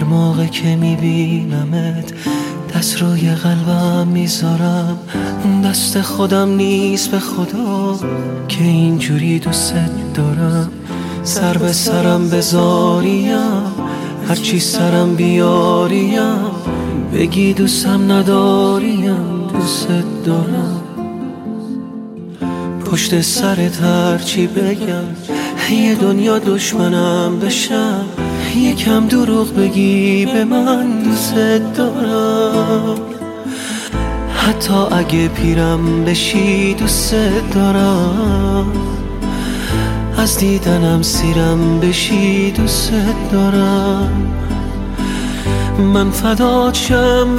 موقع که میبینمت دست روی قلبم میذارم، دست خودم نیست به خدا که اینجوری دوست دارم. سر به سرم بذاریم، هرچی سرم بیاریم، بگی دوستم نداریم، دوست دارم. پشت سرت هرچی بگم یه دنیا دشمنم بشم، یکم دروغ بگی به من دوست دارم. حتی اگه پیرم بشی دوست دارم، از دیدنم سیرم بشی دوست دارم. من فدات شم